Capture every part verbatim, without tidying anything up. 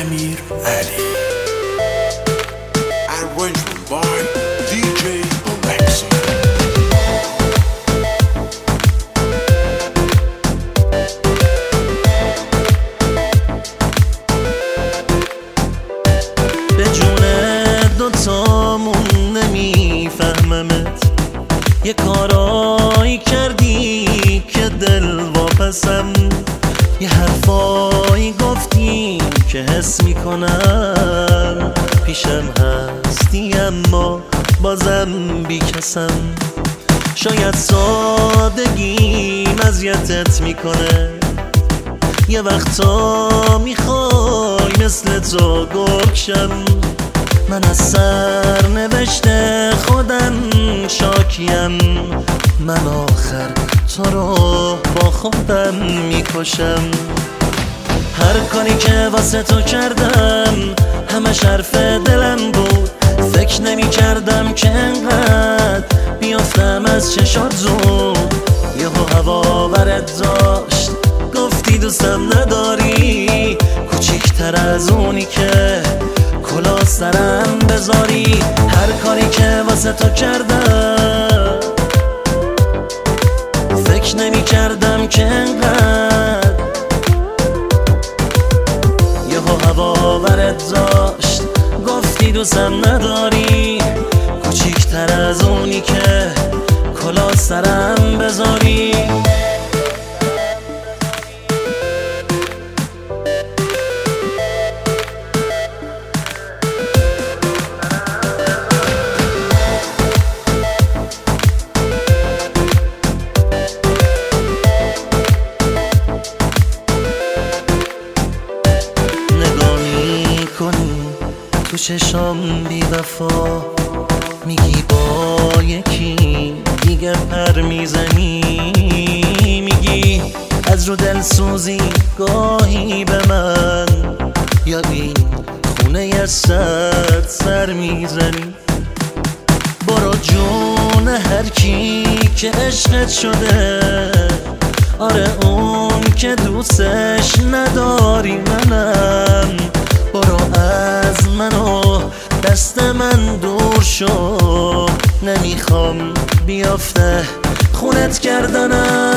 امیر علی. Arrangement by دی جی Alexi. به جون دوتامون نمیفهممت، یه کارایی کردی که دل واپسم، یه حرفایی گفتی که حس میکنم پیشم هستی اما بازم بیکسم. شاید سادگیم اذیتت میکنه، یه وقتا میخوای مثل تو گرگشم. من از سر نوشته خودم شاکیم، من آخر تو رو با خودم میکشم. هر کاری که واسه تو کردم همش حرف دلم بود، فکر نمی کردم که انقدر بیافتم از چشات زود. یهو هوا برت داشت گفتی دوستم نداری، کوچیکتر از اونی که کلاه سرم بذاری. هر کاری که واسه تو کردم فکر نمی کردم که انقدر یهو هوا برت داشت گفتی دوستم نداری، کوچیکتر از اونی که کلاه سرم بذاری. تو چشام بی وفا میگی با یکی دیگه پر میزنی، میگی از رو دل سوزی گاهی به من، یا این خونه یه سر سر میزنی. برو جون هر کی که عشقت شده، آره اون که دوستش نداری منم. برو از من و دست من دور شو، نمیخوام بیافته خونت کردنم.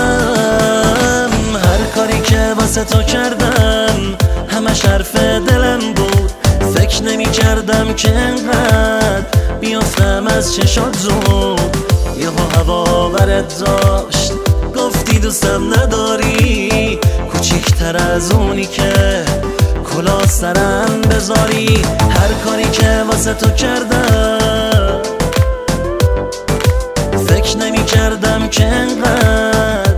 هر کاری که واسه تو کردم همش حرف دلم بود، فکر نمی کردم که انقدر بیافتم از چشات زود. یهو هوا برت داشت گفتی دوستم نداری، کوچیکتر از اونی که کلاه سرم بذاری. هر کاری که واسه تو کردم فکر نمی کردم که انقدر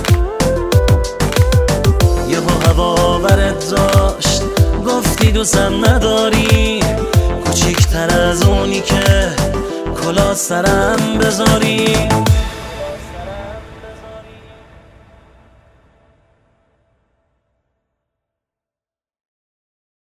یهو هوا برت داشت گفتی دوستم نداری، کوچیکتر از اونی که کلاه سرم بذاری.